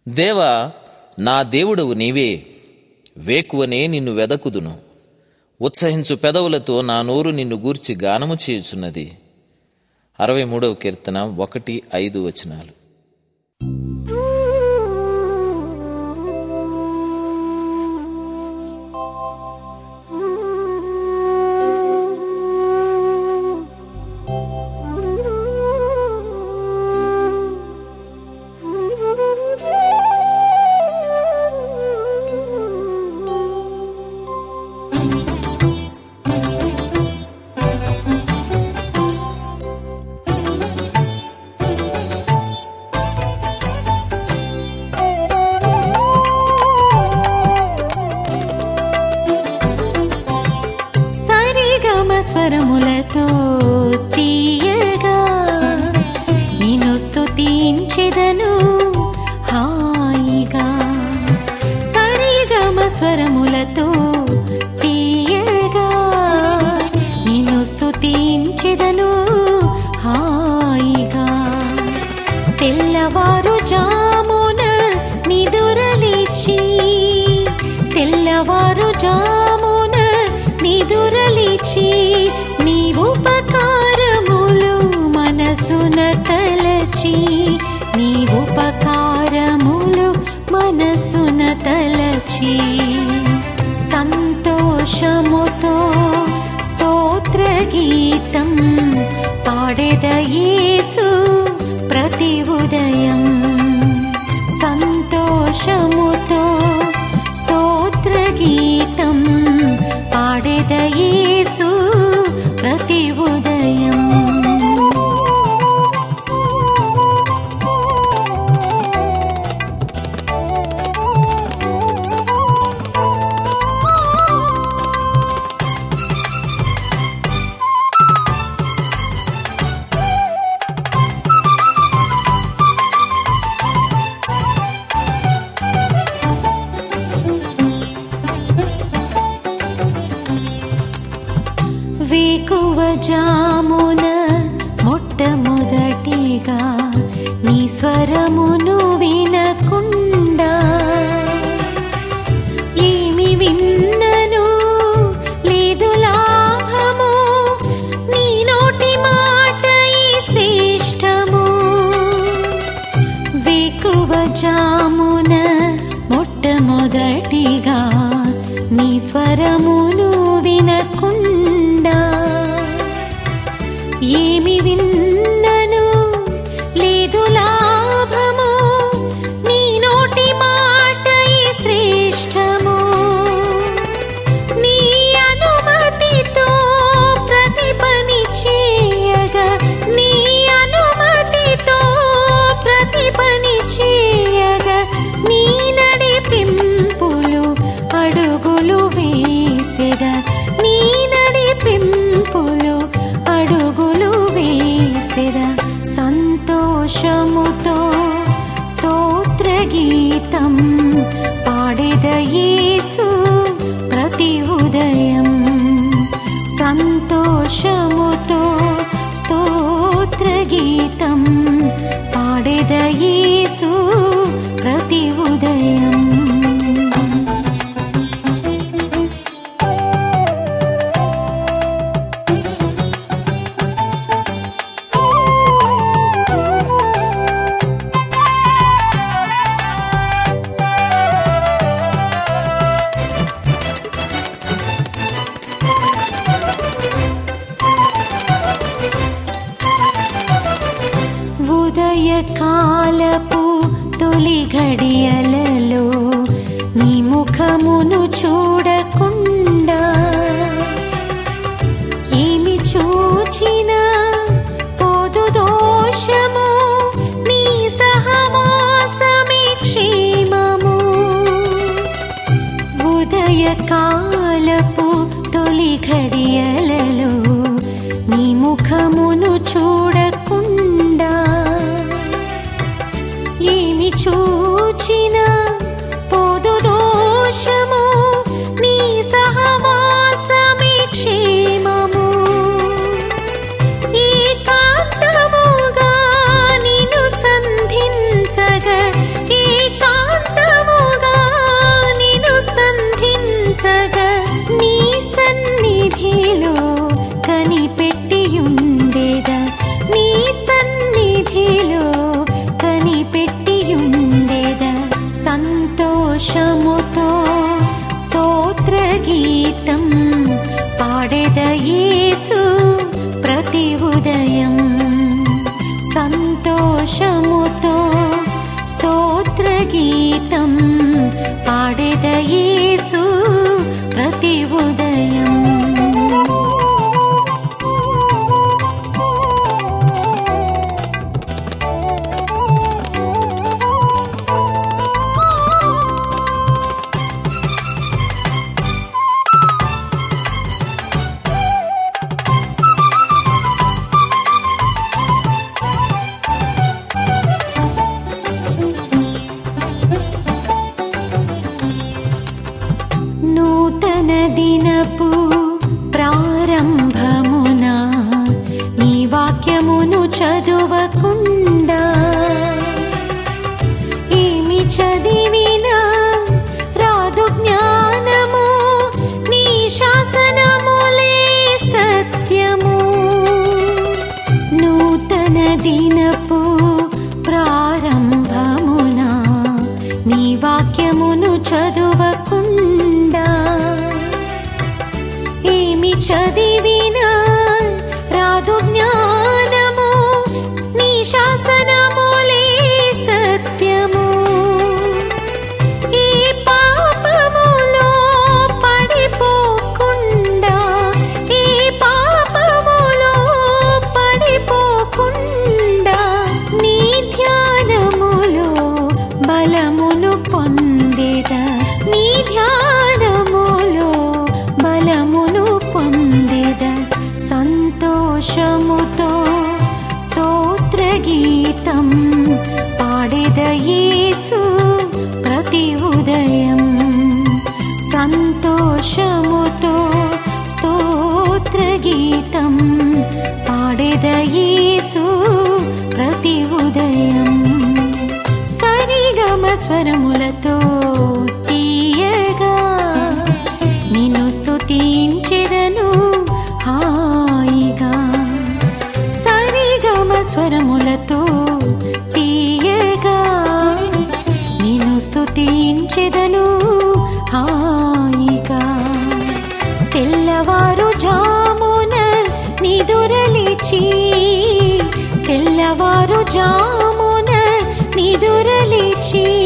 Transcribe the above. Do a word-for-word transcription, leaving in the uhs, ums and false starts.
దేవా, నా దేవుడవు నీవే, వేకువనే నిన్ను వెదకుదును. ఉత్సహించు పెదవులతో నా నోరు నిన్ను గూర్చి గానము చేయుచున్నది. అరవై మూడవ కీర్తన ఒకటి ఐదు వచనాలు. స్వరములతో తీయగా నిన్ను స్తుతించెదను హాయిగా. సరిగమ స్వరములతో తీయగా నిన్ను స్తుతించెదను హాయిగా. తెల్లవారు జామున నిదురలేచి తెల్లవారు జామున నిదురలేచి నీ ఉపకారములు మనసున తలచి నీ ఉపకారములు మనసున తలచి సంతోషముతో స్తోత్ర గీతం పాడెద యేసు ప్రతి ఉదయం. సంతోషముతో స్తోత్ర గీతం పాడెద యేసు ప్రతి ఉదయం. వేకువ జామున మొట్టమొదటిగా నీ స్వరమును వినకుండా ఏమి విన్నను లేదు లాభము, నీ నోటి మాట శ్రేష్టము. వేకువ జామున మొట్టమొదటిగా నీ స్వరమును వినకుండా ఏమి విన్నను లేదు లాభము, నీ నోటి మాట శ్రేష్టము. నీ అనుమతితో ప్రతి పని చేయగా నీ అనుమతితో ప్రతి పని చేయగా నీ నడిపింపులు అడుగులు వేసెదా నీ నడిపింపులు అడుగులు వేసెదా. సంతోషముతో స్తోత్ర గీతం పాడెద యేసు ప్రతి ఉదయం. సంతోషముతో స్తోత్ర గీతం పాడెద యేసు ప్రతి ఉదయం. ఉదయకాలపు తొలి ఘడియలలో నీ ముఖమును చూడకుండా ఏమి చూచినా పోదు దోషము, నీ సహవాసమే క్షేమము. ఉదయకాలపు తొలి ఘడియలలో నీ ముఖమును చూడకుండా ఏమి చూచినా పోదు దోషము, నీ సహవాసమే క్షేమము. ఏకాంతముగా నిన్ను సంధించగా ఏకా గీతం పాడెద యేసు ప్రతి ఉదయం సంతోషముతో స్తోత్ర గీతం పాడెద యేసు ప్రతి ఉదయం నూతన దినపు ప్రారంభమున నీ వాక్యమును చదువకుండా ఏమి చదివినా రాదు జ్ఞానము నీ శాసనములే సత్యము నూతన దినపు ప్రారంభమున నీ వాక్యమును చదువకుండా ఏమి చదివినా రాదు జ్ఞానము నీ శాసనములే సత్యము ఈ పాపములో పడిపోకుండా ఈ పాపములో పడిపోకుండా నీ ధ్యానములో బలమును పొందేద నీ ధ్యానములో బలమును పొందేద సంతోషముతో స్తోత్ర గీతం పాడెద యేసు ప్రతి ఉదయం సంతోషముతో స్తోత్ర గీతం పాడెద యేసు ప్రతి ఉదయం సరిగమ స్వరములతో తీయగా నిన్ను స్తుతించెదను హాయిగా సరిగమ స్వరములతో తీయగా నిన్ను స్తుతించెదను హాయిగా తెల్లవారు జామున నిదురలిచి తెల్లవారు జామున నిదురలిచి